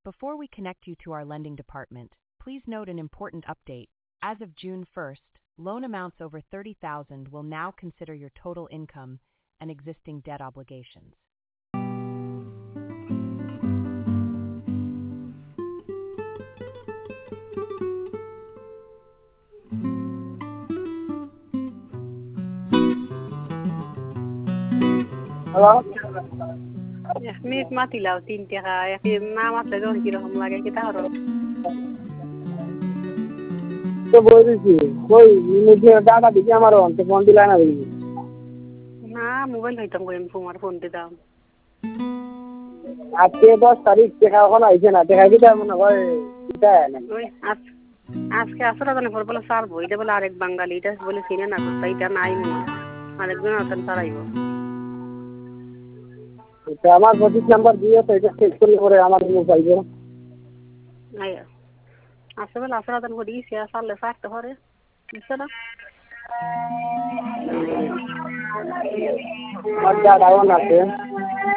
Before we connect you to our lending department, please note an important update. As of June 1st, loan amounts over $30,000 will now consider your total income and existing debt obligations. Hello? Miss Matilaw, Tintia, Mama Pedon, like a guitar. তো বলছি কই নিজে টাকা দিকে আমার অন্তে phone দিলা না বলি না মোবাইল হইতাম কই তোমার ফোন দিতাম আজকে 10 তারিখ টাকা এখন আইছে না টাকা দিতে মনে হয় দিতে না ওই আজকে আসরা জানে পর বলে স্যার বইটা বলে আরেক বাঙালি এটা বলে চিনে না তাইটা নাই মনে আরেকজন আছেন তারাইব তো আমার 25 নাম্বার দিয়ে তো এটা চেক করে পরে আমার মুখ পাইবো আয়া আসলে আসরা জানে কই দিছে আসলে ফাক্ট হরে বুঝছ না আর যা ডাউন আছে